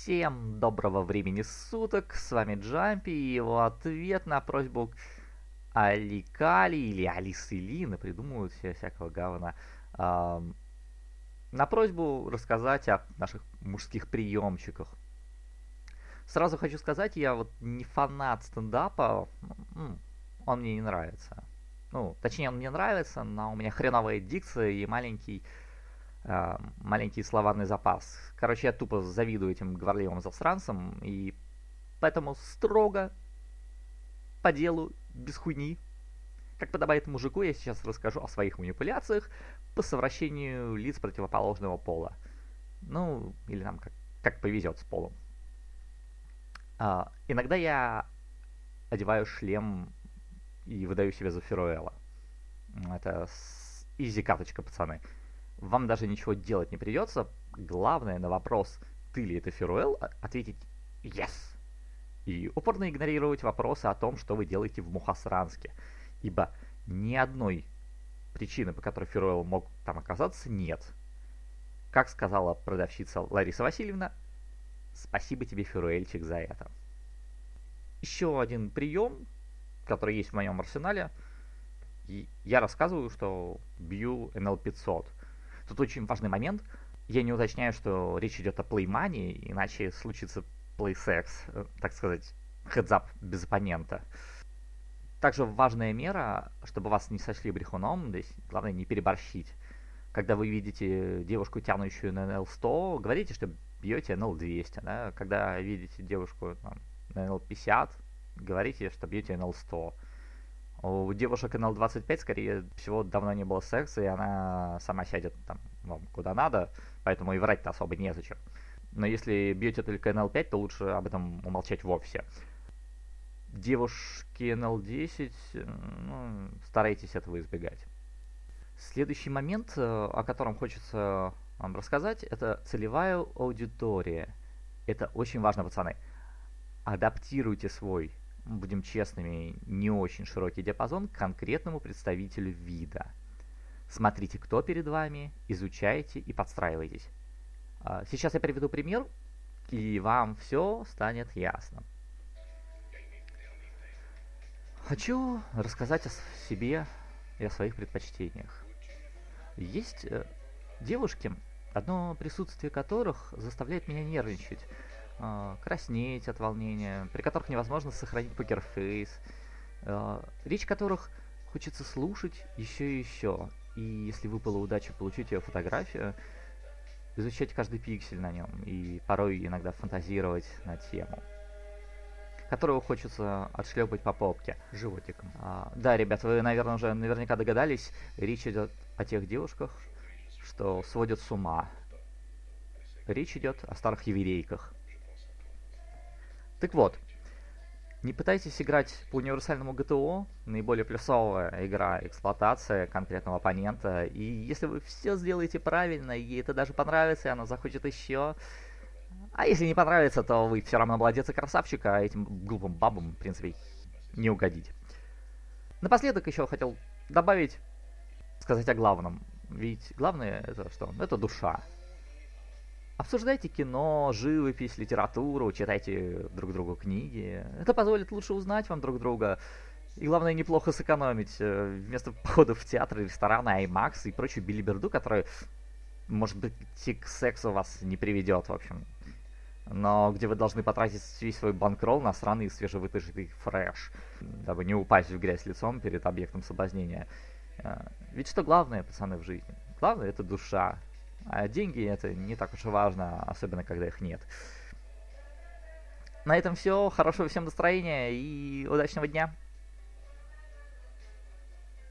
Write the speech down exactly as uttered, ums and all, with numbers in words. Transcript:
Всем доброго времени суток, с вами Джампи и его ответ на просьбу Аликали или Алисы придумывают все всякого говна. Ам, на просьбу рассказать о наших мужских приемчиках. Сразу хочу сказать, я вот не фанат стендапа, м, он мне не нравится. Ну, точнее, он мне нравится, но у меня хреновая дикция и маленький Uh, маленький словарный запас. Короче, я тупо завидую этим говорливым засранцам, и поэтому строго, по делу, без хуйни. Как подобает мужику, я сейчас расскажу о своих манипуляциях по совращению лиц противоположного пола. Ну, или там как, как повезет с полом. Uh, иногда я одеваю шлем и выдаю себя за Феруэла. Это изи каточка, пацаны. Вам даже ничего делать не придется. Главное на вопрос «Ты ли это Феруэл?» ответить «Yes!» и упорно игнорировать вопросы о том, что вы делаете в Мухосранске. Ибо ни одной причины, по которой Феруэл мог там оказаться, нет. Как сказала продавщица Лариса Васильевна, спасибо тебе, Феруэльчик, за это. Еще один прием, который есть в моем арсенале. И я рассказываю, что бью эн эл пятьсот. Тут очень важный момент. Я не уточняю, что речь идет о плеймании, иначе случится плейсекс, так сказать, хедзап без оппонента. Также важная мера, чтобы вас не сочли брехуном, здесь главное не переборщить. Когда вы видите девушку, тянущую на эн эл сто, говорите, что бьете эн эл двести. Да? Когда видите девушку там, на эн эл пятьдесят, говорите, что бьете эн эл сто. У девушек эн эл двадцать пять, скорее всего, давно не было секса, и она сама сядет там, ну, куда надо, поэтому и врать-то особо незачем. Но если бьете только эн эл пять, то лучше об этом умолчать вовсе. Девушки эн эл десять, ну, старайтесь этого избегать. Следующий момент, о котором хочется вам рассказать, это целевая аудитория. Это очень важно, пацаны. Адаптируйте свой, будем честными, не очень широкий диапазон к конкретному представителю вида. Смотрите, кто перед вами, изучайте и подстраивайтесь. Сейчас я приведу пример, и вам все станет ясно. Хочу рассказать о себе и о своих предпочтениях. Есть девушки, одно присутствие которых заставляет меня нервничать, краснеть от волнения, при которых невозможно сохранить покерфейс, речь которых хочется слушать еще и еще. И если выпала удача получить ее фотографию, изучать каждый пиксель на нем и порой иногда фантазировать на тему, которую хочется отшлепать по попке животиком. А, да, ребят, вы, наверное, уже наверняка догадались, речь идет о тех девушках, что сводят с ума. Речь идет о старых еврейках. Так вот, не пытайтесь играть по универсальному джи ти о, наиболее плюсовая игра эксплуатация конкретного оппонента, и если вы все сделаете правильно, и ей это даже понравится, и она захочет еще, а если не понравится, то вы все равно молодец и красавчик, а этим глупым бабам, в принципе, не угодить. Напоследок еще хотел добавить, сказать о главном, ведь главное это что? Это душа. Обсуждайте кино, живопись, литературу, читайте друг другу книги. Это позволит лучше узнать вам друг друга. И главное, неплохо сэкономить. Вместо походов в театры, рестораны, аймакс и прочую билиберду, которая, может быть, к сексу вас не приведет, в общем. Но где вы должны потратить весь свой банкролл на сраный свежевытаженный фреш, дабы не упасть в грязь лицом перед объектом соблазнения. Ведь что главное, пацаны, в жизни? Главное — это душа. А деньги — это не так уж и важно, особенно когда их нет. На этом все. Хорошего всем настроения и удачного дня.